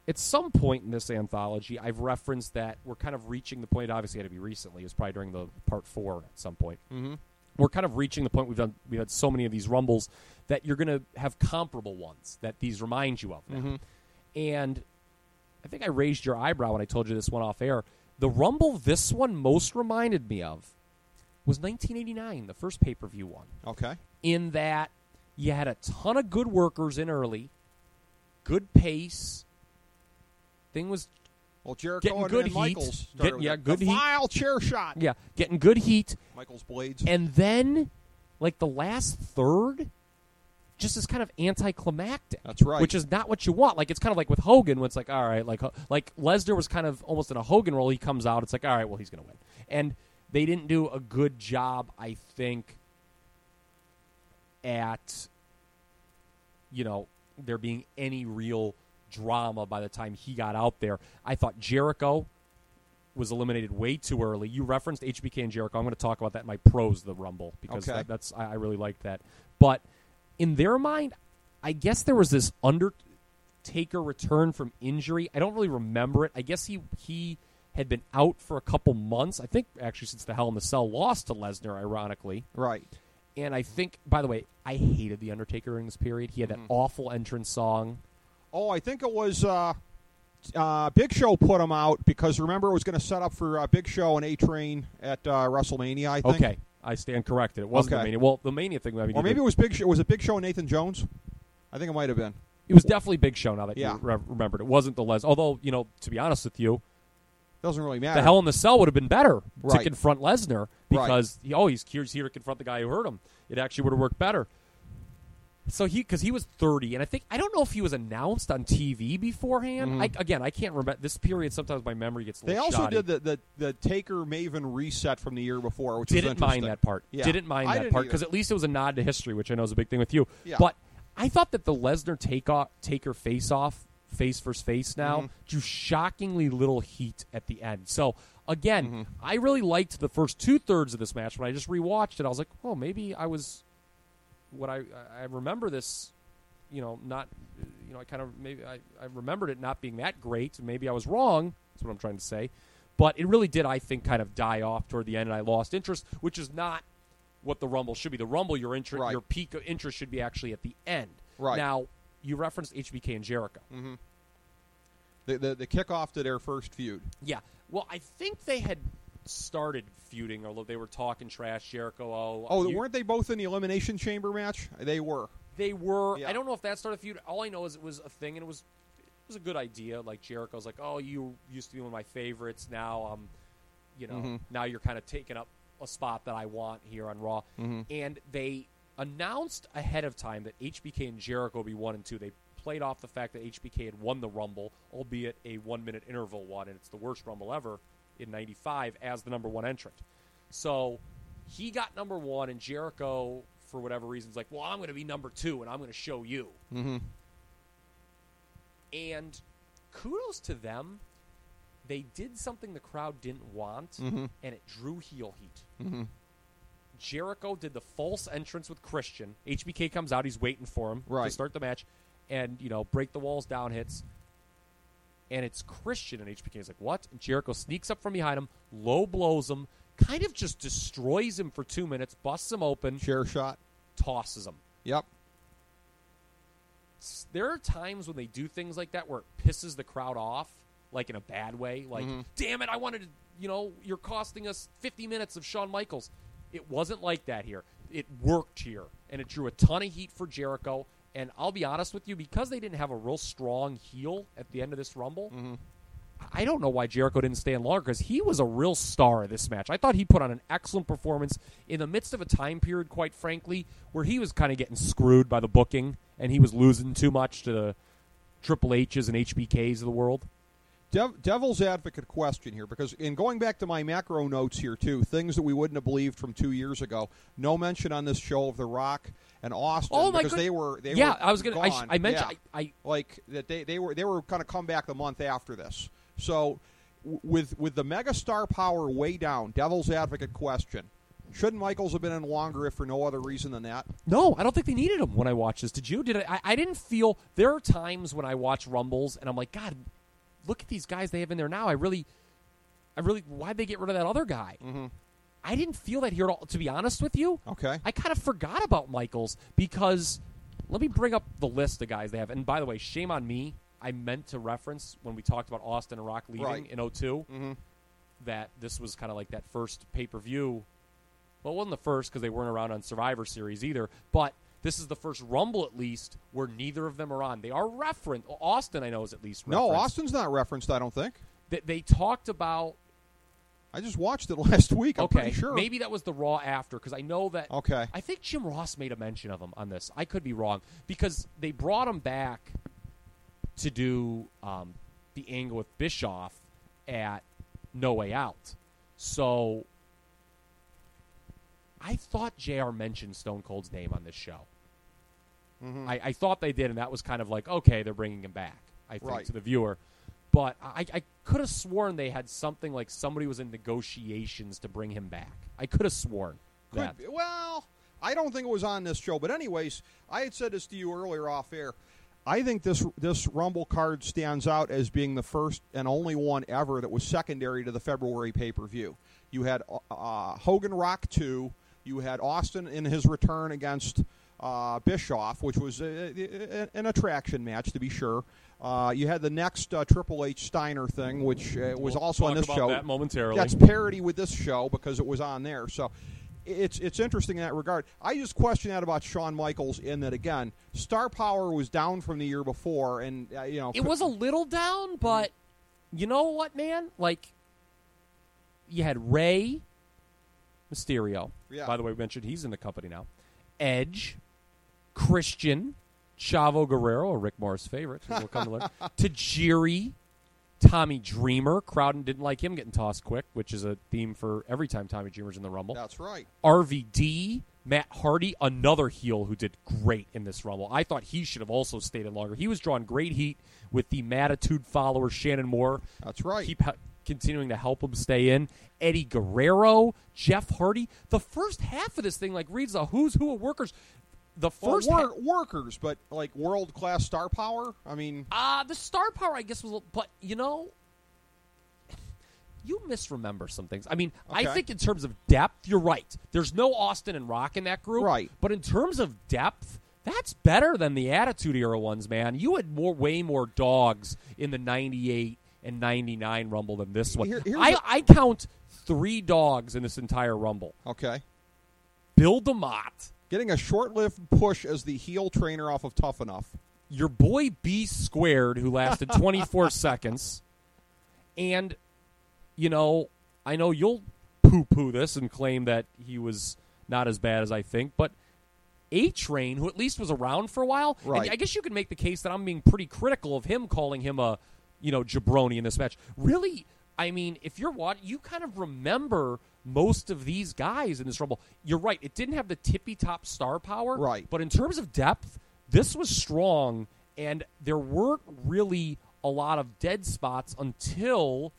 at some point in this anthology, I've referenced that we're kind of reaching the point. Obviously, it had to be recently. It was probably during the part 4 at some point. Mm-hmm. We're kind of reaching the point we've had so many of these Rumbles that you're going to have comparable ones that these remind you of now. Mm-hmm. And I think I raised your eyebrow when I told you this one off air. The Rumble this one most reminded me of was 1989, the first pay-per-view one. Okay. In that you had a ton of good workers in early, good pace. Thing was Jericho getting and good heat. Michaels started with good the heat. vile chair shot. Yeah, getting good heat. Michaels blades. And then, like the last third, just is kind of anticlimactic. That's right. Which is not what you want. Like, it's kind of like with Hogan, when it's like, all right, like Lesnar was kind of almost in a Hogan role. He comes out, it's like, all right, well, he's going to win. And they didn't do a good job, I think, at, there being any real drama by the time he got out there. I thought Jericho was eliminated way too early. You referenced HBK and Jericho. I'm going to talk about that in my pros, the Rumble, because I really liked that. But in their mind, I guess there was this Undertaker return from injury. I don't really remember it. I guess he had been out for a couple months. I think actually since the Hell in the Cell lost to Lesnar, ironically. Right. And I think, by the way, I hated the Undertaker during this period. He had that awful entrance song. Oh, I think it was Big Show put him out because, remember, it was going to set up for Big Show and A-Train at WrestleMania, I think. Okay, I stand corrected. It wasn't the Mania. Well, the Mania thing. Or maybe it was Big Show. Was it Big Show and Nathan Jones? I think it might have been. It was definitely Big Show, now that you remembered. It wasn't the Les. Although, to be honest with you, doesn't really matter. The Hell in the Cell would have been better to confront Lesnar because he's here to confront the guy who hurt him. It actually would have worked better. So because he was 30, and I don't know if he was announced on TV beforehand. Mm-hmm. I can't remember this period. Sometimes my memory gets a little They also shoddy. did the Taker Maven reset from the year before, which was didn't mind that part. Yeah. Didn't mind that part because at least it was a nod to history, which I know is a big thing with you. Yeah. But I thought that the Lesnar Taker face-off, face versus face now, drew shockingly little heat at the end. So again, I really liked the first 2/3 of this match. When I just rewatched it, I was like, oh, maybe I was. What I remember this, not, I kind of maybe I remembered it not being that great. Maybe I was wrong. That's what I'm trying to say. But it really did, I think, kind of die off toward the end, and I lost interest, which is not what the Rumble should be. The Rumble, your peak of interest should be actually at the end. Right. Now, you referenced HBK and Jericho. Mm-hmm. The kickoff to their first feud. Yeah. Well, I think they had started feuding, although they were talking trash. Jericho. Weren't they both in the Elimination Chamber match? They were. They were. Yeah. I don't know if that started a feud. All I know is it was a thing, and it was a good idea. Like Jericho's like, oh, you used to be one of my favorites. Now now you're kind of taking up a spot that I want here on Raw. Mm-hmm. And they announced ahead of time that HBK and Jericho would be 1 and 2. They played off the fact that HBK had won the Rumble, albeit a 1-minute interval one, and it's the worst Rumble ever in 95 as the number 1 entrant. So he got number 1, and Jericho, for whatever reason, is like, well, I'm going to be number 2, and I'm going to show you. Mm-hmm. And kudos to them. They did something the crowd didn't want, and it drew heel heat. Mm-hmm. Jericho did the false entrance with Christian. HBK comes out. He's waiting for him to start the match. And, break the walls down hits. And it's Christian, and HBK is like, what? And Jericho sneaks up from behind him, low blows him, kind of just destroys him for 2 minutes, busts him open. Chair shot. Tosses him. Yep. There are times when they do things like that where it pisses the crowd off, like in a bad way. Like, damn it, I wanted to, you're costing us 50 minutes of Shawn Michaels. It wasn't like that here. It worked here, and it drew a ton of heat for Jericho. And I'll be honest with you, because they didn't have a real strong heel at the end of this Rumble, I don't know why Jericho didn't stay in longer, because he was a real star of this match. I thought he put on an excellent performance in the midst of a time period, quite frankly, where he was kind of getting screwed by the booking, and he was losing too much to the Triple H's and HBKs of the world. Devil's advocate question here, because in going back to my macro notes here, too, things that we wouldn't have believed from 2 years ago, no mention on this show of The Rock and Austin, because they were I was going to. I mentioned like that they were going to come back the month after this. So with the megastar power way down, devil's advocate question: Shouldn't Michaels have been in longer if for no other reason than that? No, I don't think they needed him when I watched this. Did you? I didn't feel... There are times when I watch Rumbles and I'm like, God, look at these guys they have in there now. I really... Why'd they get rid of that other guy? Mm-hmm. I didn't feel that here at all, to be honest with you. Okay. I kind of forgot about Michaels because... Let me bring up the list of guys they have. And by the way, shame on me. I meant to reference when we talked about Austin and Rock leaving in 2002 that this was kind of like that first pay-per-view. Well, it wasn't the first because they weren't around on Survivor Series either, but this is the first Rumble at least where neither of them are on. They are referenced. Austin, I know, is at least referenced. No, Austin's not referenced, I don't think. They talked about... I just watched it last week. I'm pretty sure. Maybe that was the Raw after because I know that... Okay. I think Jim Ross made a mention of him on this. I could be wrong because they brought him back to do the angle with Bischoff at No Way Out. So I thought JR mentioned Stone Cold's name on this show. Mm-hmm. I thought they did, and that was kind of like, okay, they're bringing him back, I think, to the viewer. But I could have sworn they had something like somebody was in negotiations to bring him back. I could have sworn that. Well, I don't think it was on this show. But anyways, I had said this to you earlier off air. I think this Rumble card stands out as being the first and only one ever that was secondary to the February pay-per-view. You had Hogan Rock 2. You had Austin in his return against Bischoff, which was an attraction match, to be sure. You had the next Triple H Steiner thing, which was also on this show. That momentarily. That's parody with this show because it was on there. So it's interesting in that regard. I just question that about Shawn Michaels in that, again, star power was down from the year before. And it was a little down, but you know what, man? Like, you had Rey Mysterio. Yeah. By the way, we mentioned he's in the company now. Edge, Christian, Chavo Guerrero, or Rick Morris' favorite, we'll come to learn. Tajiri, Tommy Dreamer. Crowden didn't like him getting tossed quick, which is a theme for every time Tommy Dreamer's in the Rumble. That's right. RVD, Matt Hardy, another heel who did great in this Rumble. I thought he should have also stayed in longer. He was drawing great heat with the Mattitude follower Shannon Moore. That's right. Keep continuing to help him stay in. Eddie Guerrero, Jeff Hardy. The first half of this thing reads a who's who of workers. The first workers, but like world class star power. I mean, the star power, I guess, was. But you misremember some things. I mean, okay. I think in terms of depth, you're right. There's no Austin and Rock in that group, right? But in terms of depth, that's better than the Attitude Era ones, man. You had way more dogs in the '98 and '99 Rumble than this one. I count 3 dogs in this entire Rumble. Okay, Bill DeMott. Getting a short-lived push as the heel trainer off of Tough Enough. Your boy B Squared, who lasted 24 seconds. And, I know you'll poo-poo this and claim that he was not as bad as I think, but A-Train, who at least was around for a while, right. And I guess you could make the case that I'm being pretty critical of him, calling him a, jabroni in this match. Really, I mean, if you're watching, you kind of remember most of these guys in this Rumble. You're right. It didn't have the tippy-top star power. Right. But in terms of depth, this was strong, and there weren't really a lot of dead spots until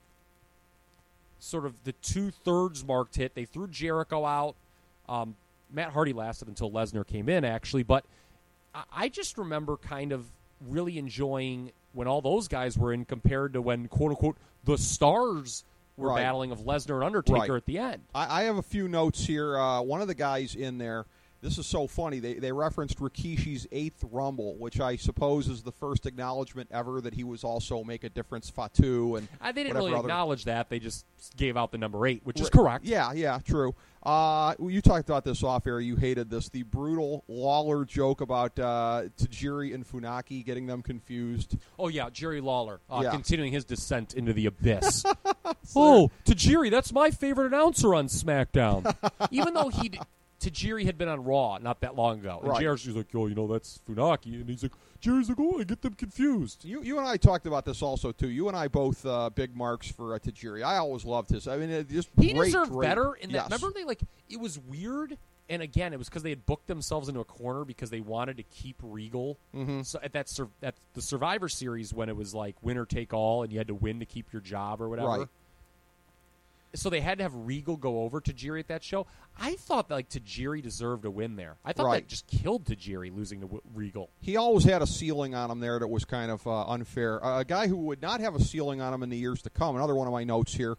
sort of the 2/3 mark hit. They threw Jericho out. Matt Hardy lasted until Lesnar came in, actually. But I just remember kind of really enjoying when all those guys were in compared to when, quote-unquote, the stars were right. battling of Lesnar and Undertaker right. at the end. I have a few notes here. One of the guys in there, this is so funny, they referenced Rikishi's 8th Rumble, which I suppose is the first acknowledgement ever that he was also Make a Difference Fatu. And they didn't really acknowledge that. They just gave out the number 8, which is correct. Yeah, true. You talked about this off air. You hated this. The brutal Lawler joke about Tajiri and Funaki getting them confused. Oh, yeah, Jerry Lawler continuing his descent into the abyss. Tajiri, that's my favorite announcer on SmackDown. Even though Tajiri had been on Raw not that long ago. And right. Jerry's like, that's Funaki. And he's like, Jerry's like, I get them confused. You and I talked about this also, too. You and I both big marks for Tajiri. I always loved his. I mean, he deserved better in that. Yes. Remember, it was weird. And again, it was because they had booked themselves into a corner because they wanted to keep Regal. Mm-hmm. So at the Survivor Series when it was like winner take all and you had to win to keep your job or whatever. Right. so they had to have Regal go over Tajiri at that show. I thought like Tajiri deserved a win there. I thought that just killed Tajiri losing to Regal. He always had a ceiling on him there that was kind of unfair. A guy who would not have a ceiling on him in the years to come. Another one of my notes here.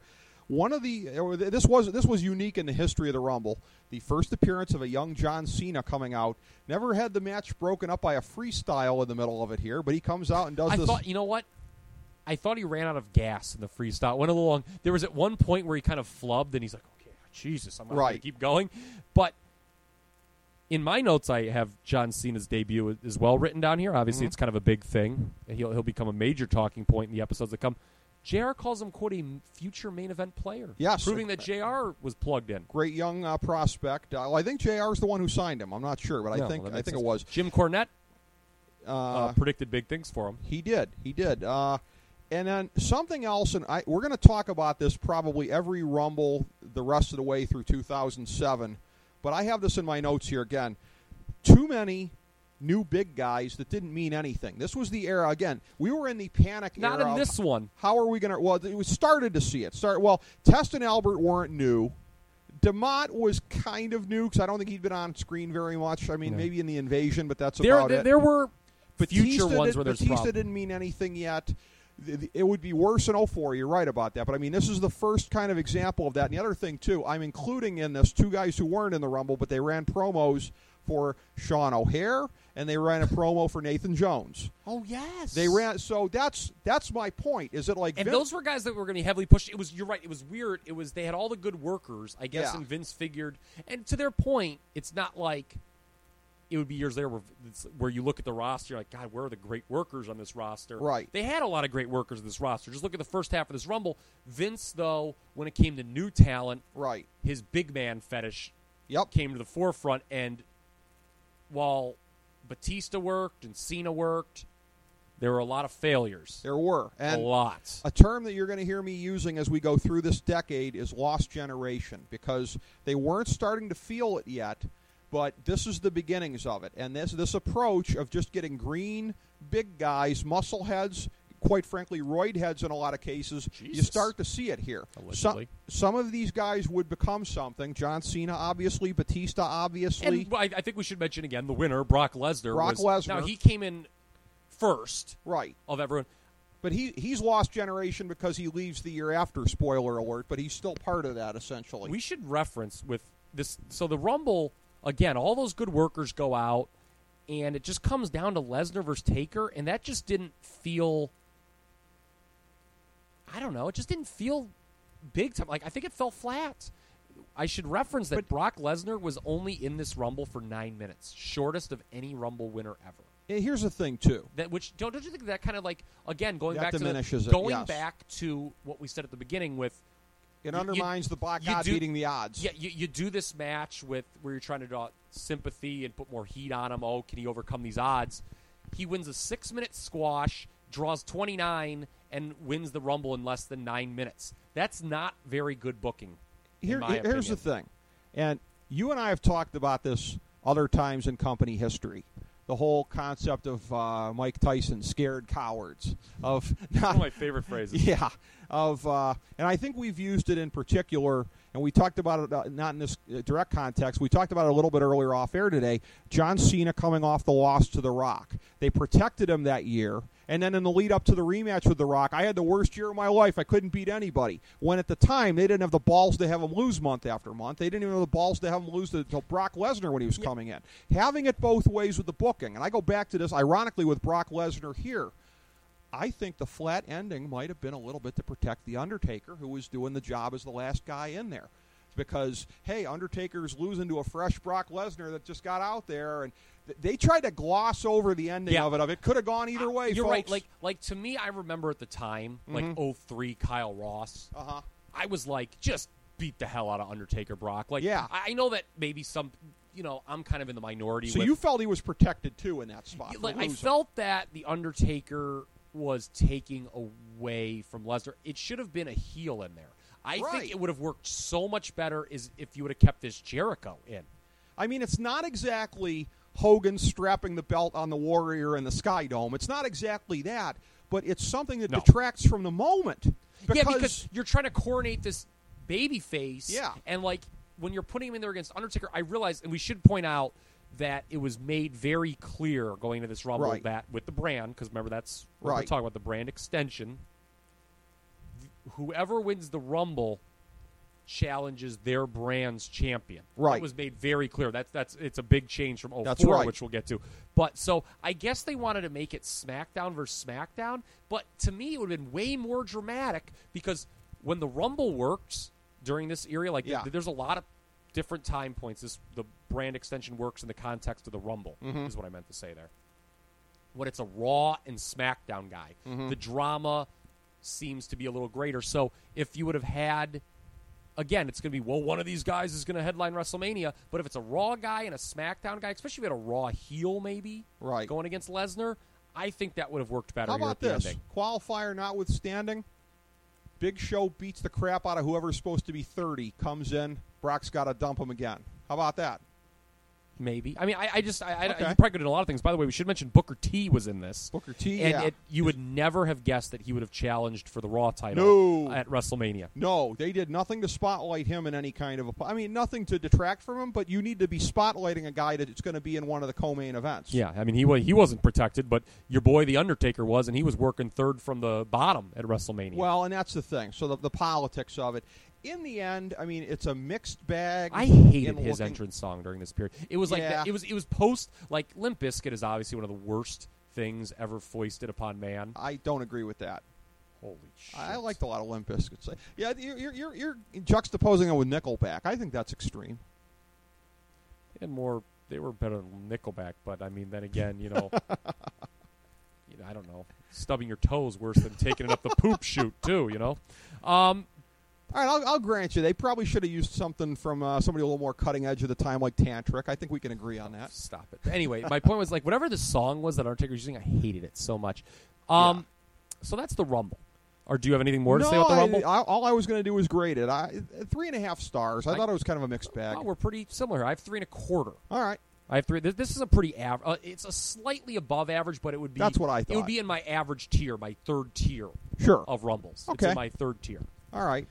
This was unique in the history of the Rumble. The first appearance of a young John Cena coming out. Never had the match broken up by a freestyle in the middle of it here, but he comes out and does this. You know what? I thought he ran out of gas in the freestyle. Went a little long. There was at one point where he kind of flubbed, and he's like, okay, Jesus, I'm going to keep going. But in my notes, I have John Cena's debut as well written down here. Obviously, it's kind of a big thing. He'll become a major talking point in the episodes that come. JR calls him, quote, a future main event player. Yes. Proving that JR was plugged in. Great young prospect. I think JR is the one who signed him. I'm not sure, but I think it was. Jim Cornette predicted big things for him. He did. And then something else, and we're going to talk about this probably every Rumble the rest of the way through 2007, but I have this in my notes here again. Too many new big guys that didn't mean anything. This was the era, again, we were in the panic era. Not in this one. How are we going to, well, we started to see it. Test and Albert weren't new. DeMott was kind of new because I don't think he'd been on screen very much. I mean, maybe in the Invasion, but that's about it. There were future ones where there's Batista didn't mean anything yet. It would be worse in 04. You're right about that. But, I mean, this is the first kind of example of that. And the other thing, too, I'm including in this two guys who weren't in the Rumble, but they ran promos for Sean O'Hare, and they ran a promo for Nathan Jones. Oh, yes. They ran. So that's my point. Is it like... And those were guys that were going to be heavily pushed. You're right. It was weird. They had all the good workers, I guess, and Vince figured... And to their point, it's not like... It would be years later where you look at the roster, you're like, God, where are the great workers on this roster? Right. They had a lot of great workers on this roster. Just look at the first half of this Rumble. Vince, though, when it came to new talent, his big man fetish came to the forefront. And while Batista worked and Cena worked, there were a lot of failures. There were. And a lot. A term that you're going to hear me using as we go through this decade is lost generation, because they weren't starting to feel it yet. But this is the beginnings of it. And this approach of just getting green, big guys, muscle heads, quite frankly, roid heads in a lot of cases, you start to see it here. Some of these guys would become something. John Cena, obviously. Batista, obviously. And I think we should mention again the winner, Brock Lesnar. Now, he came in first of everyone. But he's lost generation because he leaves the year after, spoiler alert, but he's still part of that, essentially. We should reference with this. So the Rumble... Again, all those good workers go out, and it just comes down to Lesnar versus Taker, and that just didn't feel... I don't know. It just didn't feel big time. Like, I think it fell flat. I should reference that Brock Lesnar was only in this Rumble for 9 minutes, shortest of any Rumble winner ever. Here's the thing, too. Don't you think that kind of like, again, going back to what we said at the beginning with... It undermines the black god beating the odds. Yeah, you do this match where you're trying to draw sympathy and put more heat on him. Oh, can he overcome these odds? He wins a 6-minute squash, draws 29, and wins the Rumble in less than 9 minutes. That's not very good booking, in my opinion. Here's the thing, and you and I have talked about this other times in company history. The whole concept of Mike Tyson, scared cowards. One of my favorite phrases. Yeah. And I think we've used it in particular, and we talked about it not in this direct context. We talked about it a little bit earlier off air today. John Cena coming off the loss to The Rock. They protected him that year, and then in the lead up to the rematch with The Rock, I had the worst year of my life. I couldn't beat anybody. When at the time, they didn't have the balls to have him lose month after month. They didn't even have the balls to have him lose to Brock Lesnar when he was coming in. Having it both ways with the booking, and I go back to this, ironically, with Brock Lesnar here. I think the flat ending might have been a little bit to protect The Undertaker, who was doing the job as the last guy in there. Because, hey, Undertaker's losing to a fresh Brock Lesnar that just got out there, and they tried to gloss over the ending of it. It could have gone either way, You're folks. right. Like, to me, I remember at the time, like 03 Kyle Ross. I was like, just beat the hell out of Undertaker Brock. Like, I know that maybe some... I'm kind of in the minority. So you felt he was protected, too, in that spot. I felt that The Undertaker was taking away from Lesnar. It should have been a heel in there. I think it would have worked so much better if you would have kept this Jericho in. I mean, it's not exactly Hogan strapping the belt on the Warrior in the Sky Dome. It's not exactly that, but it's something that detracts from the moment. Because you're trying to coronate this babyface. Yeah. And, like, when you're putting him in there against Undertaker, I realize, and we should point out that it was made very clear going into this Rumble that with the brand, because remember that's what we're talking about, the brand extension, whoever wins the Rumble challenges their brand's champion. Right. It was made very clear. It's a big change from 04, That's right. which we'll get to. But so I guess they wanted to make it SmackDown versus SmackDown, but to me it would have been way more dramatic because when the Rumble works during this era, like there's a lot of different time points. The brand extension works in the context of the Rumble, is what I meant to say there. When it's a Raw and SmackDown guy, the drama seems to be a little greater. So if you would have had, again, it's going to be, well, one of these guys is going to headline WrestleMania, but if it's a Raw guy and a SmackDown guy, especially if you had a Raw heel maybe going against Lesnar, I think that would have worked better. How about here at this? The ending. Qualifier notwithstanding, Big Show beats the crap out of whoever's supposed to be 30, comes in, Brock's got to dump him again. How about that? Maybe. I mean, I you Okay. probably could have done a lot of things. By the way, we should mention Booker T was in this. Booker T, and you would never have guessed that he would have challenged for the Raw title at WrestleMania. No, they did nothing to spotlight him in any kind of nothing to detract from him, but you need to be spotlighting a guy that's going to be in one of the co-main events. Yeah, I mean, he wasn't protected, but your boy The Undertaker was, and he was working third from the bottom at WrestleMania. Well, and that's the thing. So the politics of it. In the end, I mean, it's a mixed bag. I hated his entrance song during this period. It was like that, it was post, like, Limp Bizkit is obviously one of the worst things ever foisted upon man. I don't agree with that. Holy shit! I liked a lot of Limp Bizkit. Yeah, you're juxtaposing it with Nickelback. I think that's extreme. They were better than Nickelback, but I mean, then again, I don't know. Stubbing your toes worse than taking it up the poop chute too. All right, I'll grant you. They probably should have used something from somebody a little more cutting edge at the time, like Tantric. I think we can agree on that. Stop it. Anyway, my point was, like, whatever the song was that Undertaker was using, I hated it so much. So that's the Rumble. Or do you have anything more to say about the Rumble? All I was going to do was grade it. 3.5 stars. I thought it was kind of a mixed bag. Well, we're pretty similar. I have 3.25. All right. I have 3. This is a pretty average. It's a slightly above average, but it would be. That's what I thought. It would be in my average tier, my third tier. Sure. Of Rumbles. Okay. It's in my third tier. All right.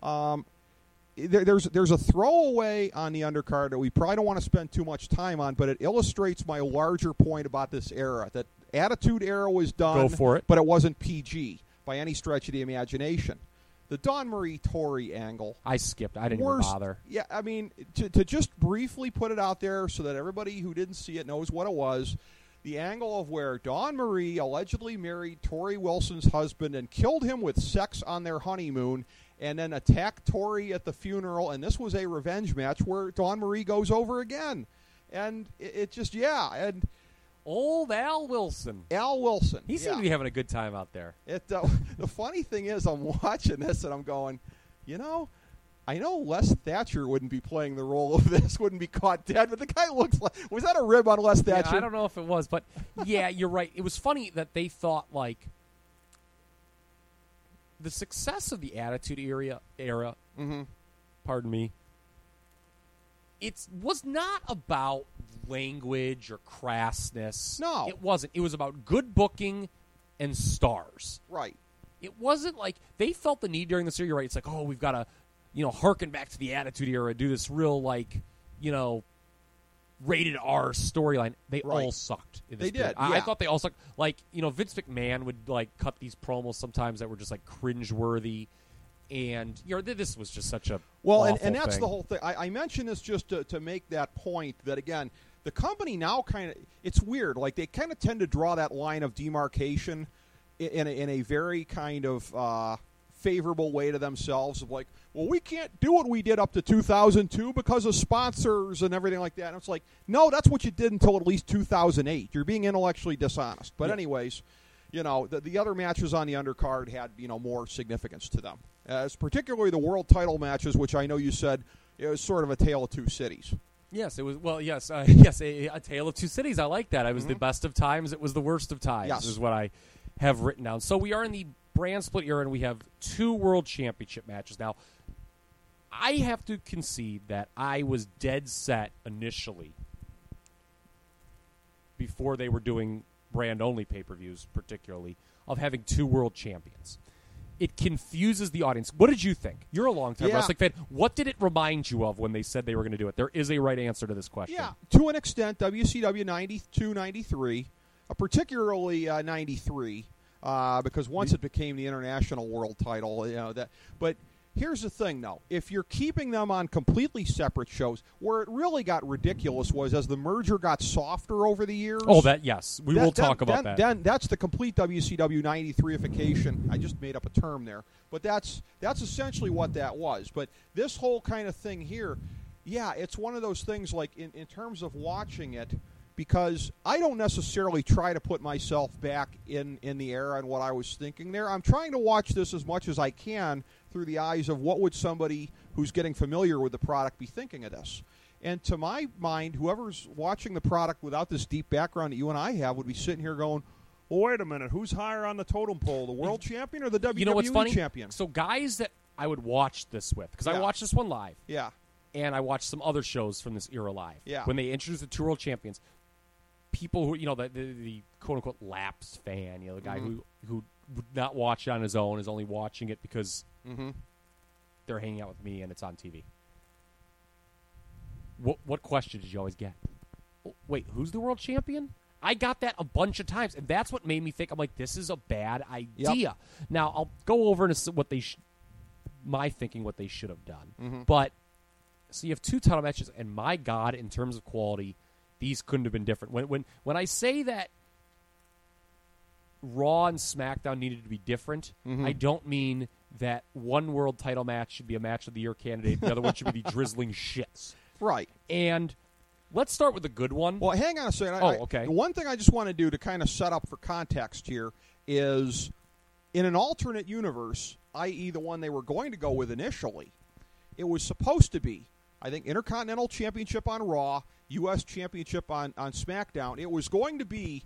There's a throwaway on the undercard that we probably don't want to spend too much time on, but it illustrates my larger point about this era. That Attitude Era was done. Go for it. But it wasn't PG by any stretch of the imagination. The Dawn Marie Tori angle. I skipped. I didn't even bother. Yeah, I mean, to just briefly put it out there so that everybody who didn't see it knows what it was, the angle of where Dawn Marie allegedly married Tori Wilson's husband and killed him with sex on their honeymoon, and then attacked Tori at the funeral, and this was a revenge match where Dawn Marie goes over again. And it just, and old Al Wilson. Al Wilson. He seemed to be having a good time out there. The funny thing is, I'm watching this and I'm going, I know Les Thatcher wouldn't be playing the role of this, wouldn't be caught dead, but the guy looks like, was that a rib on Les Thatcher? Yeah, I don't know if it was, but yeah, you're right. It was funny that they thought, like, the success of the Attitude Era, pardon me, it was not about language or crassness. No. It wasn't. It was about good booking and stars. Right. It wasn't like they felt the need during this year. You're right. It's like, oh, we've got to, harken back to the Attitude Era, do this real, like, rated R storyline. They all sucked. In this period. Did. Yeah. I thought they all sucked. Like, Vince McMahon would, like, cut these promos sometimes that were just, like, cringeworthy. And this was just such a and that's thing. The whole thing. I mentioned this just to make that point that, again, the company now kind of, it's weird. Like, they kind of tend to draw that line of demarcation in a very kind of favorable way to themselves of like, well, we can't do what we did up to 2002 because of sponsors and everything like that. And it's like, no, that's what you did until at least 2008. You're being intellectually dishonest. But anyways, the other matches on the undercard had, more significance to them. As particularly the world title matches, which I know you said it was sort of a tale of two cities. Yes, it was. Well, yes, a tale of two cities. I like that. It was the best of times. It was the worst of times. Yes. Is what I have written down. So we are in the brand split era, and we have 2 world championship matches. Now, I have to concede that I was dead set initially, before they were doing brand-only pay-per-views particularly, of having 2 world champions. it confuses the audience. What did you think? You're a long-time wrestling fan. What did it remind you of when they said they were going to do it? There is a right answer to this question. Yeah, to an extent, WCW 92, 93, particularly 93, because once it became the international world title, but here's the thing, though. If you're keeping them on completely separate shows, where it really got ridiculous was as the merger got softer over the years. Oh, yes. We will talk about that. Then that's the complete WCW 93ification. I just made up a term there. But that's essentially what that was. But this whole kind of thing here, yeah, it's one of those things like in terms of watching it, because I don't necessarily try to put myself back in the era and what I was thinking there. I'm trying to watch this as much as I can through the eyes of what would somebody who's getting familiar with the product be thinking of this. And to my mind, whoever's watching the product without this deep background that you and I have would be sitting here going, well, wait a minute, who's higher on the totem pole, the world champion or the WWE you know what's funny? champion? So guys that I would watch this with, because I watched this one live. Yeah. And I watched some other shows from this era live. Yeah. When they introduced the two world champions, people who, the quote-unquote lapsed fan, the guy who would not watch it on his own, is only watching it because they're hanging out with me and it's on TV. What question did you always get? Oh, wait, who's the world champion? I got that a bunch of times, and that's what made me think, I'm like, this is a bad idea. Yep. Now, I'll go over into what they my thinking what they should have done. Mm-hmm. But, so you have two title matches, and my God, in terms of quality, these couldn't have been different. When I say that Raw and SmackDown needed to be different, I don't mean that one world title match should be a match of the year candidate, the other one should be drizzling shits. Right. And let's start with the good one. Well, hang on a second. Okay. The one thing I just want to do to kind of set up for context here is in an alternate universe, i.e. the one they were going to go with initially, it was supposed to be, I think, Intercontinental Championship on Raw, U.S. Championship on SmackDown. It was going to be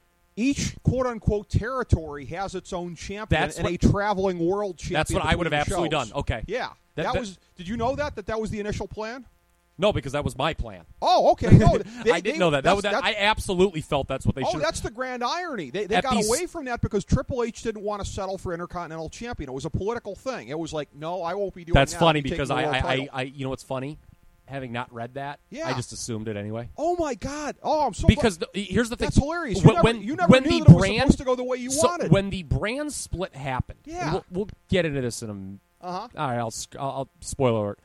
each quote-unquote territory has its own champion a traveling world champion. That's what I would have absolutely done. Okay. Yeah. That was. Did you know that was the initial plan? No, because that was my plan. Oh, okay. No, I didn't know that. I absolutely felt that's what they should. Oh, that's the grand irony. They got away from that because Triple H didn't want to settle for Intercontinental Champion. It was a political thing. It was like, no, I won't be doing that. That's funny because I you know what's funny? Having not read that, I just assumed it anyway. Oh my God! Oh, I'm so because here's the thing. That's hilarious. You never when knew the that it was brand supposed to go the way you wanted. When the brand split happened, yeah, we'll get into this in a. All right, I'll spoiler alert.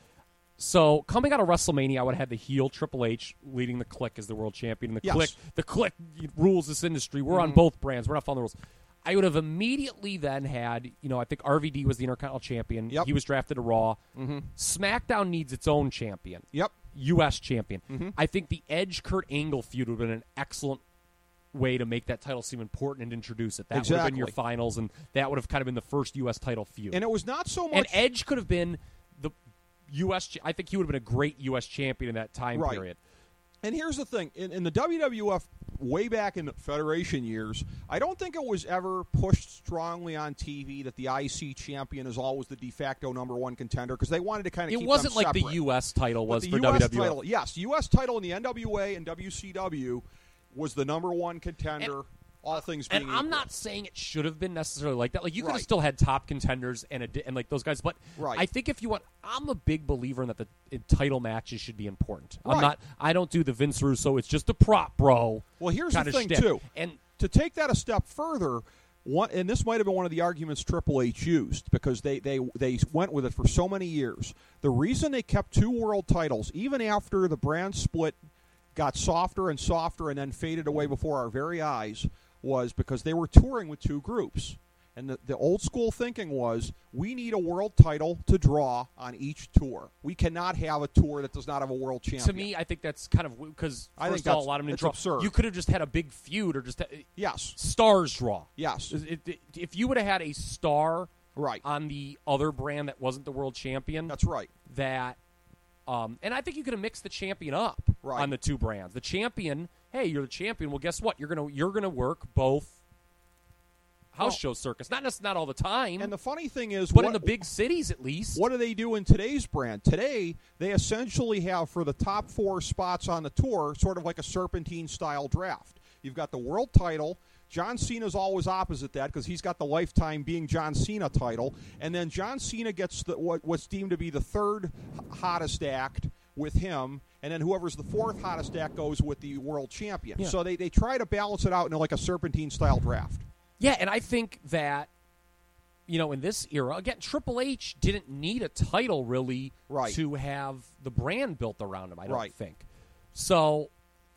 So coming out of WrestleMania, I would have had the heel Triple H leading the Clique as the world champion. And the Clique rules this industry. We're on both brands. We're not following the rules. I would have immediately then had, I think RVD was the Intercontinental Champion. Yep. He was drafted to Raw. SmackDown needs its own champion. Yep. U.S. champion. I think the Edge-Kurt Angle feud would have been an excellent way to make that title seem important and introduce it. That would have been your finals, and that would have kind of been the first U.S. title feud. And it was not so much... And Edge could have been the U.S. I think he would have been a great U.S. champion in that time period. And here's the thing. In the WWF, way back in the Federation years, I don't think it was ever pushed strongly on TV that the IC champion is always the de facto number one contender because they wanted to kind of keep them separate. It wasn't like the U.S. title was for US WWF. Title, yes, U.S. title in the NWA and WCW was the number one contender. All things being equal. I'm not saying it should have been necessarily like that. Like you could have still had top contenders and like those guys, but I think if you want, I'm a big believer in that the title matches should be important. I don't do the Vince Russo. It's just a prop, bro. Well, here's the thing too, and to take that a step further. And this might have been one of the arguments Triple H used because they went with it for so many years. The reason they kept two world titles, even after the brand split got softer and softer and then faded away before our very eyes, was because they were touring with two groups. And the old school thinking was, we need a world title to draw on each tour. We cannot have a tour that does not have a world champion. To me, I think that's kind of because first of all, a lot of them didn't draw. Absurd. You could have just had a big feud or just yes, stars draw. Yes, if you would have had a star right on the other brand that wasn't the world champion, that's right. That, and I think you could have mixed the champion up on the two brands. The champion, hey, you're the champion. Well, guess what? You're gonna work both house show circus. Not all the time. And the funny thing is, but in the big cities at least. What do they do in today's brand? Today, they essentially have for the top 4 spots on the tour, sort of like a serpentine style draft. You've got the world title. John Cena's always opposite that because he's got the lifetime being John Cena title. And then John Cena gets what's deemed to be the third hottest act with him. And then whoever's the fourth hottest act goes with the world champion. Yeah. So they try to balance it out in like a serpentine-style draft. Yeah, and I think that, in this era, again, Triple H didn't need a title, really, Right. to have the brand built around him, I don't Right. think. So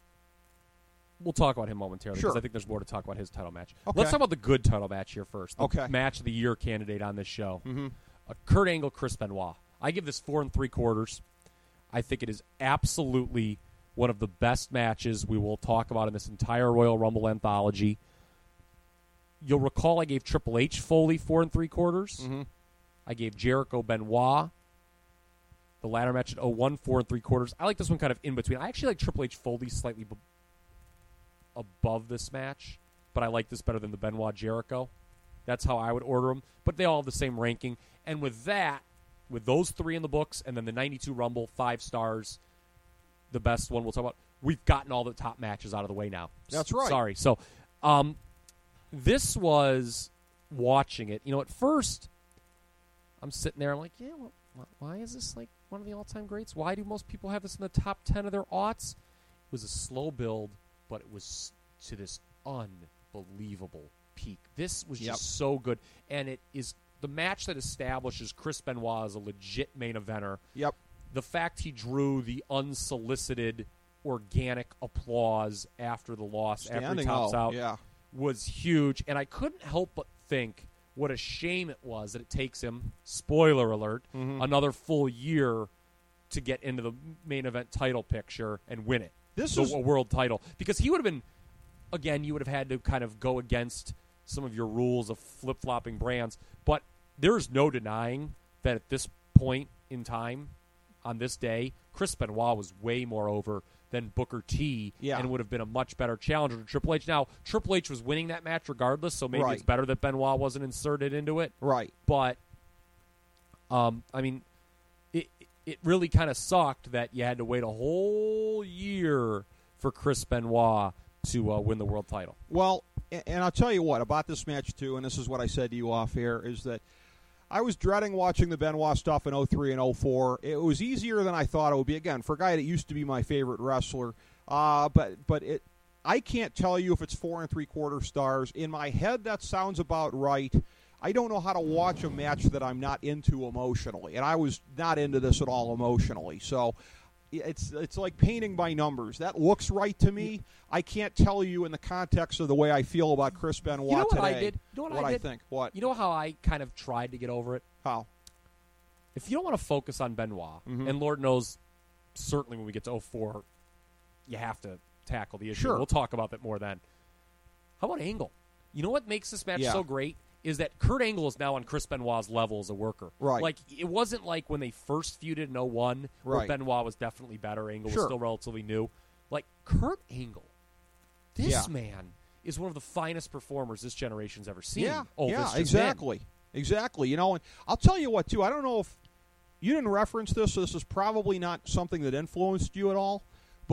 we'll talk about him momentarily because Sure. I think there's more to talk about his title match. Okay. Let's talk about the good title match here first. The Okay. match of the year candidate on this show. Mm-hmm. Kurt Angle, Chris Benoit. I give this 4 3/4. I think it is absolutely one of the best matches we will talk about in this entire Royal Rumble anthology. You'll recall I gave Triple H Foley 4 3/4. Mm-hmm. I gave Jericho Benoit the ladder match at 0-1, 4 3/4. I like this one kind of in between. I actually like Triple H Foley slightly above this match, but I like this better than the Benoit Jericho. That's how I would order them. But they all have the same ranking. And with that, with those 3 in the books, and then the 92 Rumble, 5 stars, the best one we'll talk about, we've gotten all the top matches out of the way now. That's right. Sorry. So, this was watching it. At first, I'm sitting there. I'm like, yeah, well, why is this like one of the all-time greats? Why do most people have this in the top 10 of their aughts? It was a slow build, but it was to this unbelievable peak. This was just so good, and it is the match that establishes Chris Benoit as a legit main eventer. Yep. The fact he drew the unsolicited, organic applause after the loss, after he Standing tops out, yeah. was huge. And I couldn't help but think what a shame it was that it takes him, spoiler alert, another full year to get into the main event title picture and win it. This a is world title. Because he would have been, again, you would have had to kind of go against some of your rules of flip-flopping brands. But there's no denying that at this point in time, on this day, Chris Benoit was way more over than Booker T and would have been a much better challenger to Triple H. Now, Triple H was winning that match regardless, so maybe it's better that Benoit wasn't inserted into it. Right. But, I mean, it really kind of sucked that you had to wait a whole year for Chris Benoit to win the world title. Well, and I'll tell you what, about this match, too, and this is what I said to you off air, is that I was dreading watching the Benoit stuff in 03 and 04. It was easier than I thought it would be. Again, for a guy that used to be my favorite wrestler. But I can't tell you if it's 4 3/4 stars. In my head, that sounds about right. I don't know how to watch a match that I'm not into emotionally, and I was not into this at all emotionally. So it's like painting by numbers. That looks right to me. I can't tell you in the context of the way I feel about Chris Benoit you know what today. I did? You know what I did? think? What? You know how I kind of tried to get over it? How? If you don't want to focus on Benoit, and Lord knows, certainly when we get to 04, you have to tackle the issue. Sure. We'll talk about that more then. How about Angle? You know what makes this match so great? Is that Kurt Angle is now on Chris Benoit's level as a worker. Right. Like, it wasn't like when they first feuded in 01, where Benoit was definitely better. Angle was still relatively new. Like, Kurt Angle, this man is one of the finest performers this generation's ever seen. Exactly. Exactly. And I'll tell you what, too. I don't know if you didn't reference this, so this is probably not something that influenced you at all,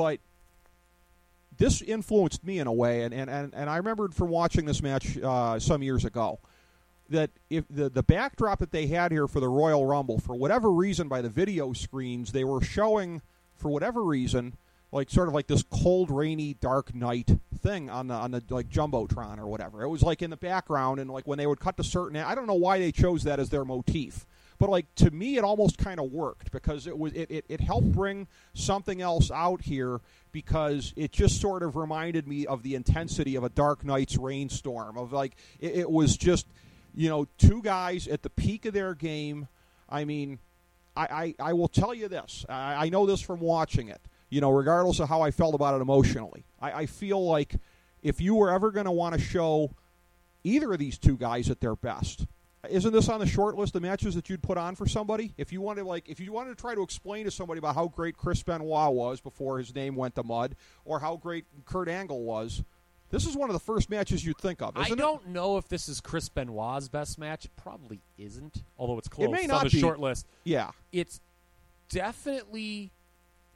but this influenced me in a way, and I remembered from watching this match some years ago, that if the backdrop that they had here for the Royal Rumble, for whatever reason, by the video screens, they were showing, for whatever reason, like sort of like this cold, rainy, dark night thing on the like Jumbotron or whatever. It was like in the background, and like when they would cut to certain, I don't know why they chose that as their motif, but like to me, it almost kind of worked because it helped bring something else out here because it just sort of reminded me of the intensity of a dark night's rainstorm. Of like it was just, two guys at the peak of their game. I mean, I will tell you this. I know this from watching it. Regardless of how I felt about it emotionally, I feel like if you were ever going to want to show either of these two guys at their best, isn't this on the short list of matches that you'd put on for somebody? If you wanted to try to explain to somebody about how great Chris Benoit was before his name went to mud, or how great Kurt Angle was, this is one of the first matches you'd think of, isn't it? I don't know if this is Chris Benoit's best match. It probably isn't, although it's close. It may it's not on the be. short list. Yeah. It's definitely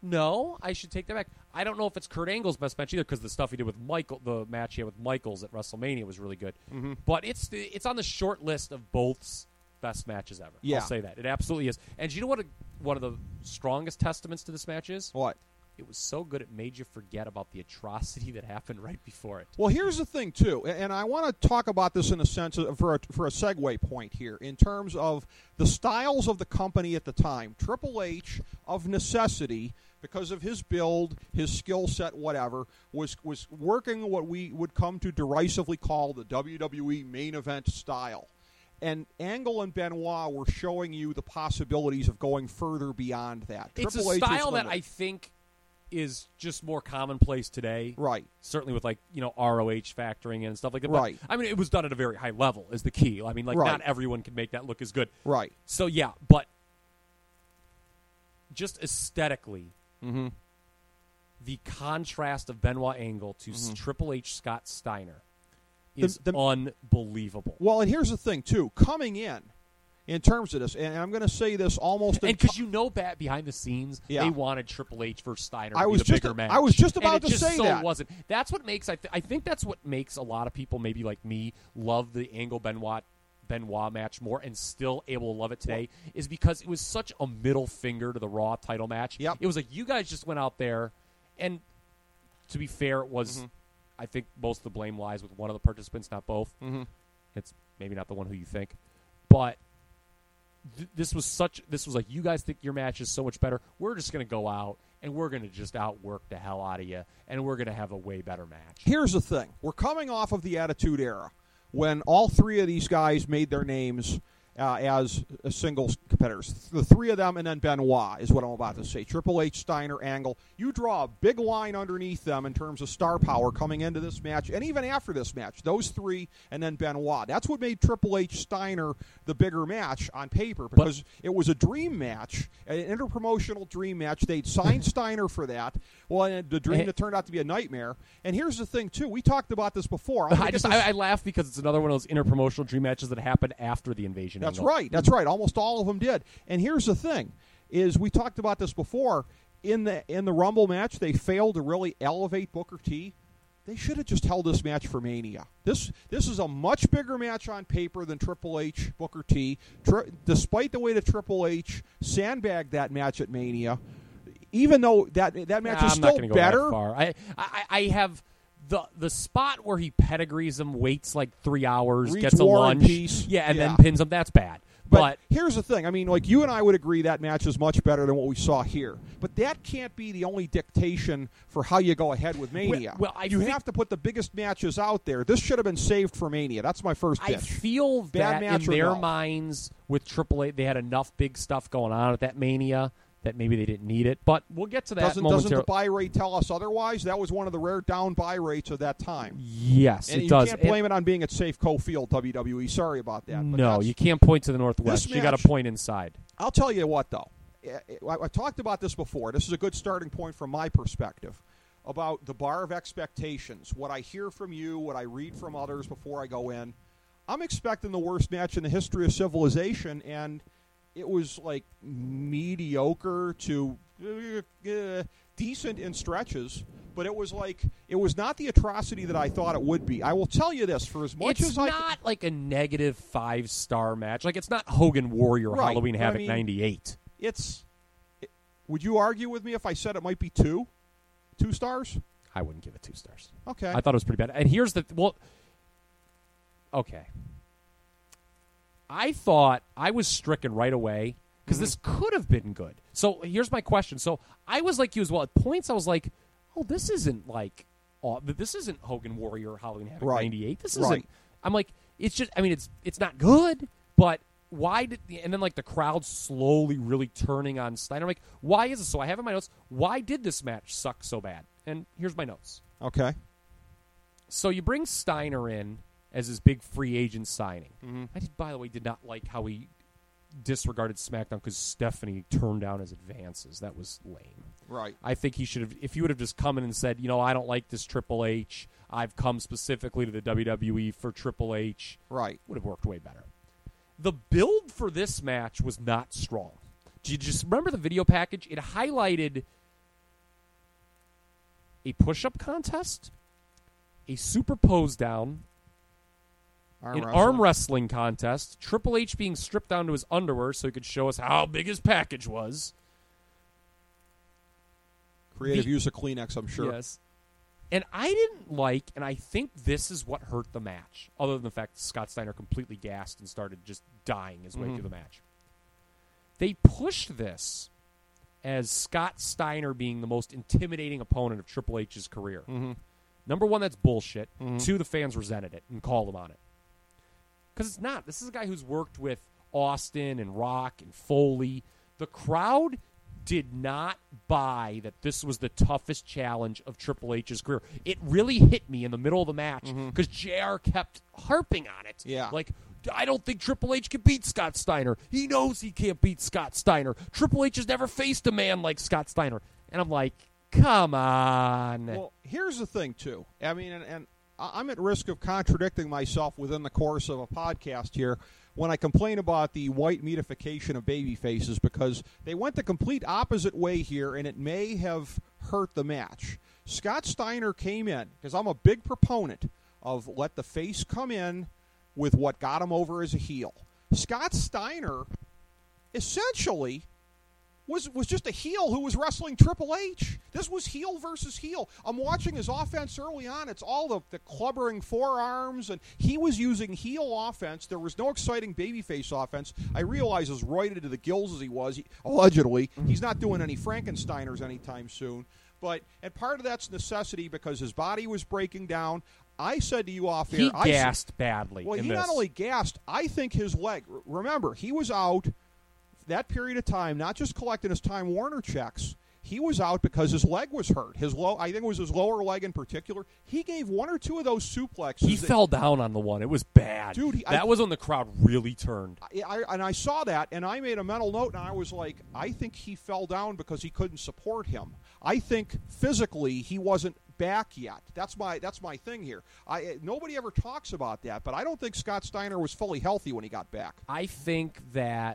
No, I should take that back. I don't know if it's Kurt Angle's best match either because the stuff he did with the match he had with Michaels at WrestleMania was really good. Mm-hmm. But it's on the short list of both's best matches ever. Yeah. I'll say that. It absolutely is. And do you know what one of the strongest testaments to this match is? What? It was so good it made you forget about the atrocity that happened right before it. Well, here's the thing, too, and I want to talk about this in a sense for a segue point here in terms of the styles of the company at the time. Triple H, of necessity, because of his build, his skill set, whatever, was working what we would come to derisively call the WWE main event style. And Angle and Benoit were showing you the possibilities of going further beyond that. It's Triple a H style that I think is just more commonplace today. Right. Certainly with, ROH factoring in and stuff like that. Right. But, I mean, it was done at a very high level is the key. I mean, Right. not everyone can make that look as good. Right. So, yeah, but just aesthetically, Mm-hmm. the contrast of Benoit Angle to Mm-hmm. Triple H Scott Steiner is The- unbelievable. Well, and here's the thing, too. Coming in terms of this, and I'm going to say this almost... And because behind the scenes, Yeah. they wanted Triple H versus Steiner I to be was the just- bigger match. I was just And about it to just say so that. wasn't. That's what makes, I think that's what makes a lot of people, maybe like me, love the Angle-Benoit match more and still able to love it today is because it was such a middle finger to the Raw title match. Yep. It was like you guys just went out there, and to be fair, it was, I think most of the blame lies with one of the participants, not both. Mm-hmm. It's maybe not the one who you think, but this was like you guys think your match is so much better. We're just going to go out and we're going to just outwork the hell out of you, and we're going to have a way better match. Here's the thing. We're coming off of the Attitude Era when all three of these guys made their names as singles competitors. The three of them and then Benoit is what I'm about to say. Triple H, Steiner, Angle. You draw a big line underneath them in terms of star power coming into this match and even after this match. Those three and then Benoit. That's what made Triple H, Steiner the bigger match on paper because it was a dream match, an interpromotional dream match. They'd signed Steiner for that. Well, and the dream that turned out to be a nightmare. And here's the thing, too. We talked about this before. I laugh because it's another one of those interpromotional dream matches that happened after the invasion. That's Angle. right. That's right. Almost all of them did. And here's the thing: is we talked about this before in the Rumble match. They failed to really elevate Booker T. They should have just held this match for Mania. This is a much bigger match on paper than Triple H Booker T. Despite the way that Triple H sandbagged that match at Mania, even though that match is still I'm not better. Go that far. I have. The spot where he pedigrees him, waits like 3 hours, Reads gets a War and lunch, Peace. and then pins him. That's bad. But here's the thing. I mean, like you and I would agree that match is much better than what we saw here. But that can't be the only dictation for how you go ahead with Mania. You have to put the biggest matches out there. This should have been saved for Mania. That's my first pitch. I feel that in their minds with Triple H, they had enough big stuff going on at that Mania that maybe they didn't need it. But we'll get to that momentarily. Doesn't the buy rate tell us otherwise? That was one of the rare down buy rates of that time. Yes, and it does. You can't blame it on being at Safeco Field, WWE. Sorry about that. But no, you can't point to the Northwest. You got to point inside. I'll tell you what, though. I talked about this before. This is a good starting point from my perspective about the bar of expectations. What I hear from you, what I read from others before I go in. I'm expecting the worst match in the history of civilization, and it was like mediocre to decent in stretches, but it was not the atrocity that I thought it would be. I will tell you this: for as much it's as not like a negative 5-star match. Like it's not Hogan Warrior Halloween Havoc '98. Would you argue with me if I said it might be 2 stars? I wouldn't give it 2 stars. Okay, I thought it was pretty bad. And here's the okay. I thought I was stricken right away because this could have been good. So here's my question. So I was like you as well. At points, I was like, "Oh, this isn't Hogan Warrior Halloween Havoc '98. This isn't." Right. I'm like, it's just. I mean, it's not good, but why did? And then like the crowd slowly really turning on Steiner. I'm like, why is this? So I have in my notes, why did this match suck so bad? And here's my notes. Okay. So you bring Steiner in as his big free agent signing. Mm-hmm. I, by the way, did not like how he disregarded SmackDown because Stephanie turned down his advances. That was lame. Right. I think he should have, if you would have just come in and said, I don't like this Triple H. I've come specifically to the WWE for Triple H. Right. Would have worked way better. The build for this match was not strong. Do you just remember the video package? It highlighted a push-up contest, a super pose down, arm wrestling contest, Triple H being stripped down to his underwear so he could show us how big his package was. Creative use of Kleenex, I'm sure. Yes. And I didn't like, and I think this is what hurt the match, other than the fact that Scott Steiner completely gassed and started just dying his way through the match. They pushed this as Scott Steiner being the most intimidating opponent of Triple H's career. Number one, that's bullshit. Two, the fans resented it and called him on it. Because it's not. This is a guy who's worked with Austin and Rock and Foley. The crowd did not buy that this was the toughest challenge of Triple H's career. It really hit me in the middle of the match because JR kept harping on it. Yeah. Like, I don't think Triple H can beat Scott Steiner. He knows he can't beat Scott Steiner. Triple H has never faced a man like Scott Steiner. And I'm like, come on. Well, here's the thing, too. I mean, and I'm at risk of contradicting myself within the course of a podcast here when I complain about the white meatification of baby faces, because they went the complete opposite way here, and it may have hurt the match. Scott Steiner came in, because I'm a big proponent of let the face come in with what got him over as a heel. Scott Steiner essentially was just a heel who was wrestling Triple H. This was heel versus heel. I'm watching his offense early on. It's all the clubbering forearms, and he was using heel offense. There was no exciting babyface offense. I realize as roided to the gills as he was, allegedly, he's not doing any Frankensteiners anytime soon. And part of that's necessity because his body was breaking down. I said to you off air, he gassed badly. Well, he not only gassed, I think his leg. Remember, he was out that period of time, not just collecting his Time Warner checks. He was out because his leg was hurt. I think it was his lower leg in particular. He gave one or two of those suplexes. He fell down on the one. It was bad. Dude, that was when the crowd really turned. And I saw that, and I made a mental note, and I was like, I think he fell down because he couldn't support him. I think physically he wasn't back yet. That's my thing here. Nobody ever talks about that, but I don't think Scott Steiner was fully healthy when he got back. I think that,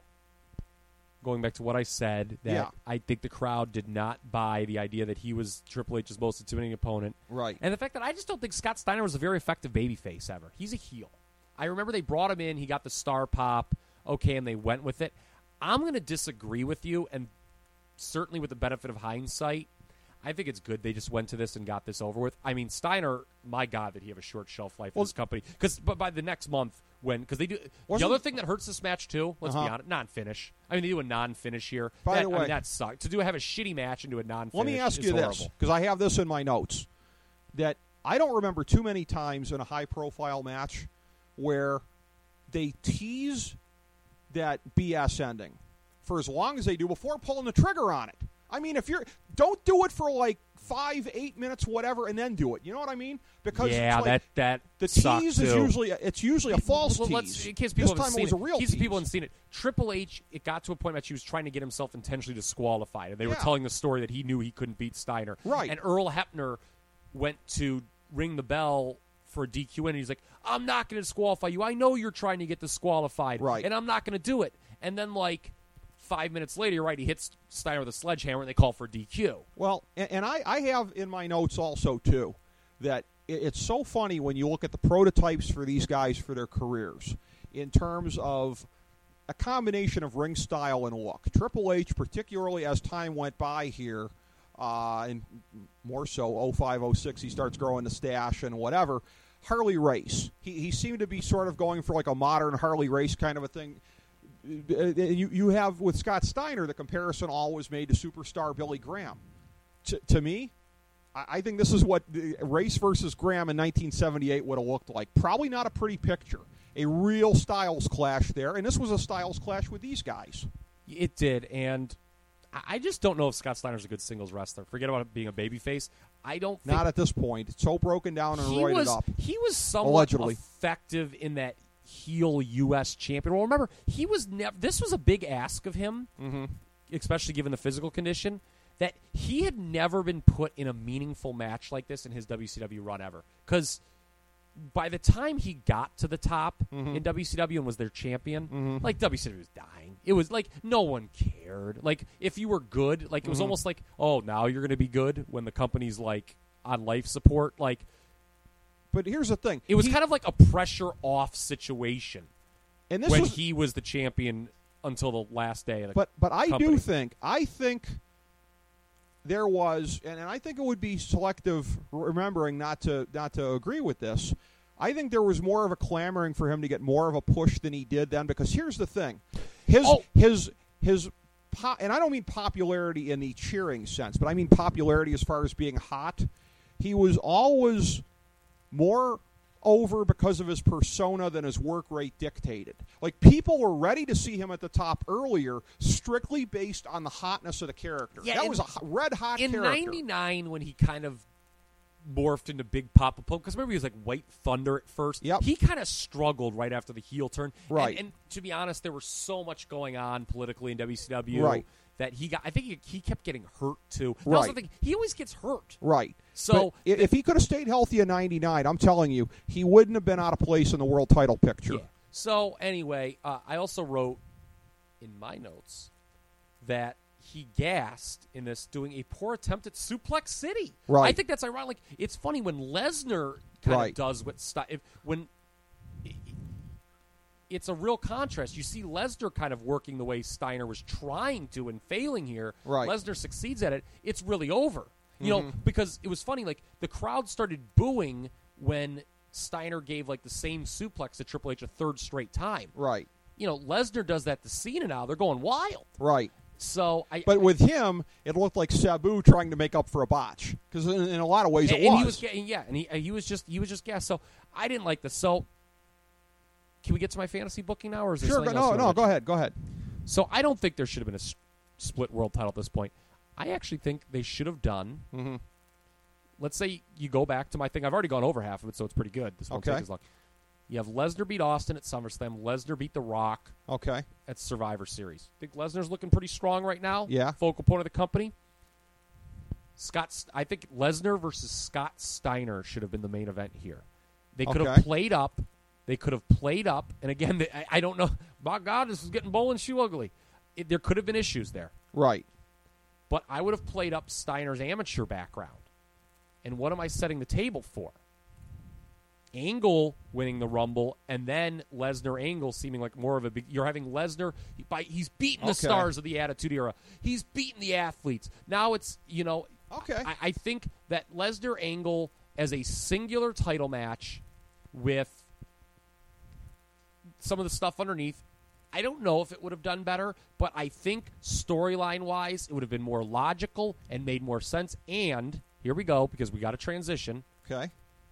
going back to what I said, that I think the crowd did not buy the idea that he was Triple H's most intimidating opponent. Right. And the fact that I just don't think Scott Steiner was a very effective babyface ever. He's a heel. I remember they brought him in, he got the star pop, okay, and they went with it. I'm going to disagree with you, and certainly with the benefit of hindsight, I think it's good they just went to this and got this over with. I mean, Steiner, my God, did he have a short shelf life in this company. But by the next month, because they do the other thing that hurts this match too. Let's be honest, non-finish. I mean, they do a non-finish here. By the way, that sucks. Have a shitty match and do a non-finish. Let me ask you this, because I have this in my notes, that I don't remember too many times in a high-profile match where they tease that BS ending for as long as they do before pulling the trigger on it. I mean, don't do it for like 5-8 minutes, whatever, and then do it. You know what I mean? Because that the tease is usually a false tease. In case people this time haven't it was seen a real tease. People haven't seen it. Triple H, it got to a point that he was trying to get himself intentionally disqualified, and they were telling the story that he knew he couldn't beat Steiner. Right. And Earl Hebner went to ring the bell for a DQ, and he's like, "I'm not going to disqualify you. I know you're trying to get disqualified, right? And I'm not going to do it." And then 5 minutes later, you're right, he hits Steiner with a sledgehammer, and they call for DQ. Well, and I have in my notes also, too, that it's so funny when you look at the prototypes for these guys for their careers in terms of a combination of ring style and look. Triple H, particularly as time went by here, and more so 05, 06, he starts growing the stash and whatever. Harley Race. He seemed to be sort of going for like a modern Harley Race kind of a thing. You have with Scott Steiner, the comparison always made to superstar Billy Graham. To me, I think this is what Race versus Graham in 1978 would have looked like. Probably not a pretty picture. A real styles clash there, and this was a styles clash with these guys. It did, and I just don't know if Scott Steiner's a good singles wrestler. Forget about being a babyface. I don't think... Not at this point. It's so broken down and roided up. He was somewhat effective in that heel U.S. champion. Well, remember, he was this was a big ask of him, especially given the physical condition, that he had never been put in a meaningful match like this in his WCW run ever. Because by the time he got to the top in WCW and was their champion, WCW was dying. It was like no one cared. Like if you were good, it was almost like, oh, now you're going to be good when the company's like on life support. Like, but here's the thing. it was kind of like a pressure-off situation and this when was, he was the champion until the last day of the But I company. do think there was, and I think it would be selective remembering not to agree with this. I think there was more of a clamoring for him to get more of a push than he did then, because here's the thing. His and I don't mean popularity in the cheering sense, but I mean popularity as far as being hot. He was always more over because of his persona than his work rate dictated. Like, people were ready to see him at the top earlier, strictly based on the hotness of the character. Yeah, that was a red hot in character. '99 when he kind of morphed into Big Papa Pump, because remember he was like White Thunder at first. Yep. He kind of struggled right after the heel turn. Right. And to be honest, there was so much going on politically in WCW Right. that I think he kept getting hurt too. And Right. I also think he always gets hurt. Right. So but if he could have stayed healthy in '99, I'm telling you, he wouldn't have been out of place in the world title picture. yeah. So anyway, I also wrote in my notes that he gassed in this doing a poor attempt at Suplex City. Right. I think that's ironic. Like, it's funny when Lesnar kind Right. of does what it's a real contrast. You see Lesnar kind of working the way Steiner was trying to and failing here. Right. Lesnar succeeds at it. It's really over. You Mm-hmm. know, because it was funny. Like, the crowd started booing when Steiner gave like the same suplex to Triple H a third straight time. Right. You know, Lesnar does that to Cena now. They're going wild. Right. So, But with him, it looked like Sabu trying to make up for a botch, because in a lot of ways it and was. he was just gassed. So I didn't like this. So can we get to my fantasy booking now, or is there Sure. something else you No. wanna Go mention? ahead. So I don't think there should have been a split world title at this point. I actually think they should have done. Mm-hmm. Let's say you go back to my thing. I've already gone over half of it, so it's pretty good. This won't Okay. take as long. You have Lesnar beat Austin at SummerSlam. Lesnar beat The Rock Okay. at Survivor Series. Think Lesnar's looking pretty strong right now. Yeah. Focal point of the company. I think Lesnar versus Scott Steiner should have been the main event here. They could have Okay. played up. And again, I don't know. My God, this is getting bowling shoe ugly. There could have been issues there. Right. But I would have played up Steiner's amateur background. And what am I setting the table for? Angle winning the Rumble, and then Lesnar Angle seeming like more of a big. You're having Lesnar. He's beaten the Okay. stars of the Attitude Era. He's beaten the athletes. Now it's, Okay. I think that Lesnar Angle as a singular title match with some of the stuff underneath. I don't know if it would have done better, but I think storyline-wise, it would have been more logical and made more sense. And here we go, because we got to transition. Okay.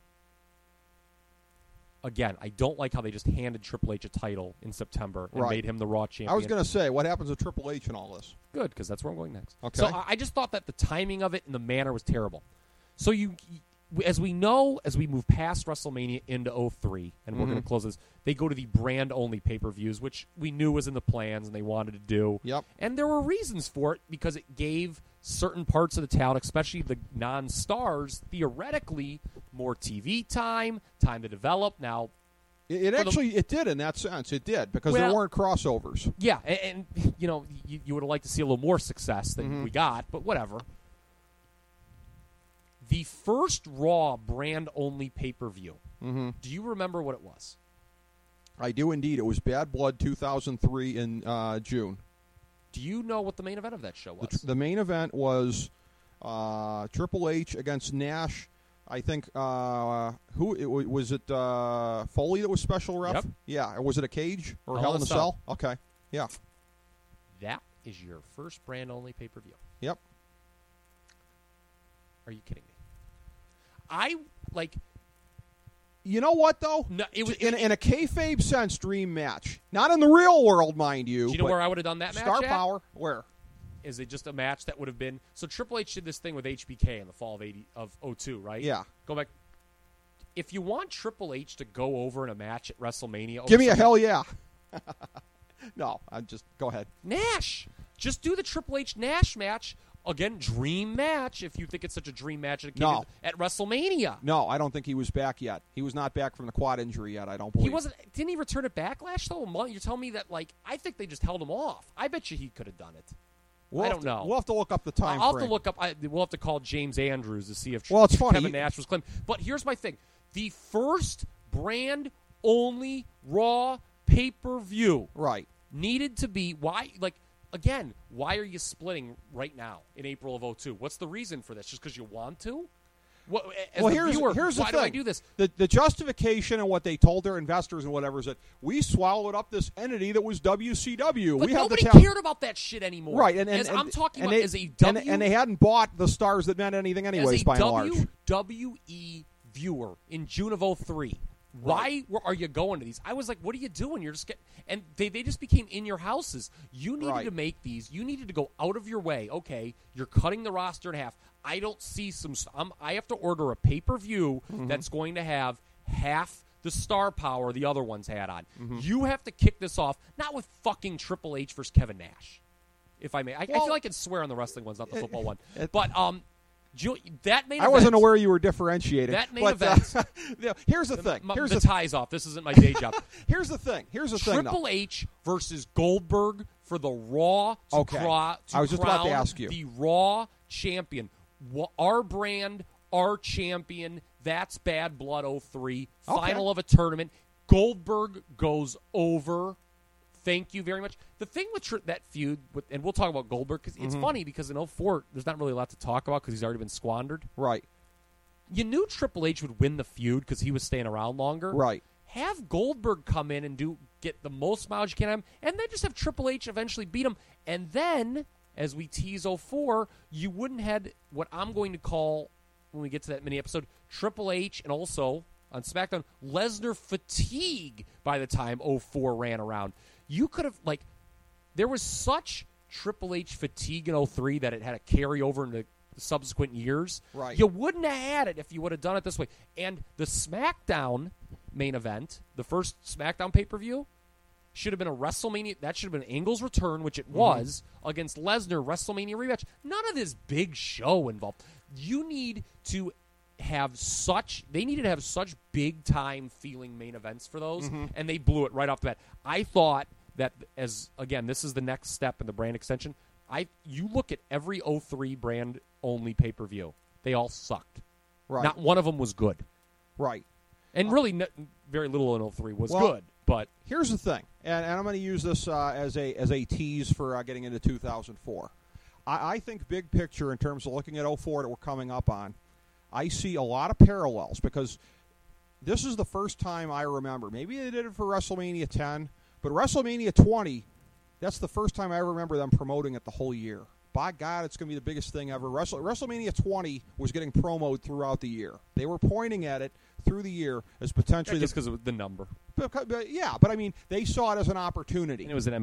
Again, I don't like how they just handed Triple H a title in September and Right. made him the Raw champion. I was going to say, what happens to Triple H and all this? Good, because that's where I'm going next. Okay. So I just thought that the timing of it and the manner was terrible. So as we know, as we move past WrestleMania into 03, and we're going to close this, they go to the brand-only pay-per-views, which we knew was in the plans and they wanted to do. Yep. And there were reasons for it, because it gave certain parts of the town, especially the non-stars, theoretically, more TV time to develop. Now, It did in that sense. It did, because there Well- weren't crossovers. yeah, and you would have liked to see a little more success than we got, but whatever. The first Raw brand-only pay-per-view, do you remember what it was? I do indeed. It was Bad Blood 2003 in June. Do you know what the main event of that show was? The main event was Triple H against Nash. I think was it Foley that was special ref? Yep. Yeah. Was it a cage or Hell Hell in a Cell? Okay. Yeah. That is your first brand-only pay-per-view. Yep. Are you kidding me? I, like... You know what, though? No, it was in a kayfabe sense, dream match. Not in the real world, mind you. Do you know but where I would have done that match Star at? Power? Where? Is it just a match that would have been... So Triple H did this thing with HBK in the fall of 02, right? Yeah. Go back. If you want Triple H to go over in a match at WrestleMania... Give me a hell yeah. No, I'm just... Go ahead. Nash! Just do the Triple H Nash match. Again, dream match, if you think it's such a dream match at WrestleMania. No, I don't think he was back yet. He was not back from the quad injury yet, I don't believe. He wasn't. Didn't he return at Backlash, though? You're telling me that, like, I think they just held him off. I bet you he could have done it. I don't know. We'll have to look up the time I'll frame. have to look up. We'll have to call James Andrews to see if it's funny. Kevin Nash was claimed. But here's my thing. The first brand-only Raw pay-per-view Right. needed to be why are you splitting right now in April of 2002? What's the reason for this? Just because you want to? Here's viewer, the why thing. do I do this? The justification and what they told their investors and whatever is that we swallowed up this entity that was WCW. But we nobody have the cared about that shit anymore. Right, I'm talking about they, as a W. and they hadn't bought the stars that meant anything anyways, by and large. As a WWE viewer in June of 2003, why are you going to these? I was like, what are you doing? You're just and they just became in your houses. You needed to make these. You needed to go out of your way. Okay, you're cutting the roster in half. I don't see I have to order a pay-per-view that's going to have half the star power the other ones had on. You have to kick this off, not with fucking Triple H versus Kevin Nash, if I may. I feel like I can swear on the wrestling ones, not the football one. But that main I wasn't aware you were differentiating. That main event. Here's the thing. The tie's off. This isn't my day job. Here's the thing. Triple H versus Goldberg for the Raw to I was just about to ask you. The Raw champion. Our brand, our champion. That's Bad Blood 03. Final of a tournament. Goldberg goes over. Thank you very much. The thing with that feud, and we'll talk about Goldberg, because it's funny because in 2004, there's not really a lot to talk about because he's already been squandered. Right. You knew Triple H would win the feud because he was staying around longer. Right. Have Goldberg come in and get the most mileage you can out of him, and then just have Triple H eventually beat him. And then, as we tease 2004, you wouldn't have what I'm going to call, when we get to that mini episode, Triple H and also, on SmackDown, Lesnar fatigue by the time 2004 ran around. You could have, there was such Triple H fatigue in 2003 that it had to carry over into the subsequent years. Right. You wouldn't have had it if you would have done it this way. And the SmackDown main event, the first SmackDown pay-per-view, should have been a WrestleMania. That should have been Angle's return, which it was, against Lesnar, WrestleMania rematch. None of this big show involved. You need to have they needed to have such big-time feeling main events for those, and they blew it right off the bat. I thought that, this is the next step in the brand extension. You look at every 2003 brand-only pay-per-view. They all sucked. Right. Not one of them was good. Right. And really, very little in 2003 was good. But here's the thing, and I'm going to use this as a tease for getting into 2004. I think big picture in terms of looking at 2004 that we're coming up on, I see a lot of parallels because this is the first time I remember. Maybe they did it for WrestleMania 10, but WrestleMania 20, that's the first time I ever remember them promoting it the whole year. By God, it's going to be the biggest thing ever. WrestleMania 20 was getting promoted throughout the year. They were pointing at it through the year as potentially just because of the number. But I mean, they saw it as an opportunity. And it was at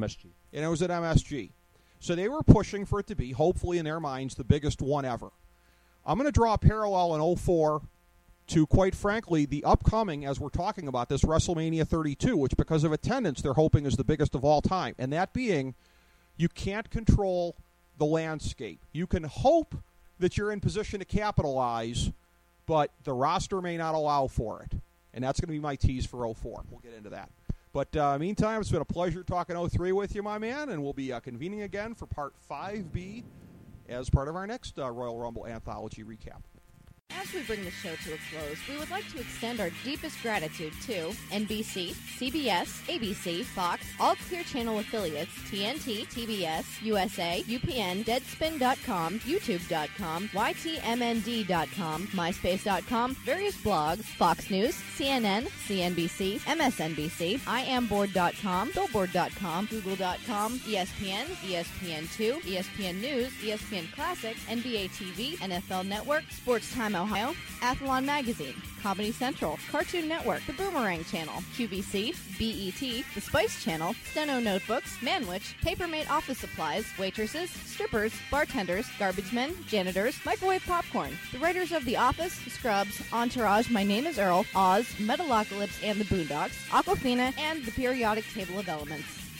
MSG. So they were pushing for it to be, hopefully in their minds, the biggest one ever. I'm going to draw a parallel in 2004 to, quite frankly, the upcoming, as we're talking about this, WrestleMania 32, which because of attendance they're hoping is the biggest of all time. And that being, you can't control the landscape. You can hope that you're in position to capitalize, but the roster may not allow for it. And that's going to be my tease for 2004. We'll get into that. But meantime, it's been a pleasure talking 2003 with you, my man, and we'll be convening again for Part 5B as part of our next Royal Rumble Anthology recap. As we bring the show to a close, we would like to extend our deepest gratitude to NBC, CBS, ABC, Fox, all Clear Channel affiliates, TNT, TBS, USA, UPN, Deadspin.com, YouTube.com, YTMND.com, MySpace.com, various blogs, Fox News, CNN, CNBC, MSNBC, IamBoard.com, Billboard.com, Google.com, ESPN, ESPN2, ESPN News, ESPN Classic, NBA TV, NFL Network, Sports Time Ohio, Athlon Magazine, Comedy Central, Cartoon Network, The Boomerang Channel, QVC, BET, The Spice Channel, Steno Notebooks, Manwich, Papermate Office Supplies, waitresses, strippers, bartenders, garbage men, janitors, microwave popcorn, the writers of The Office, Scrubs, Entourage, My Name is Earl, Oz, Metalocalypse and the Boondocks, Aquafina, and the periodic table of elements.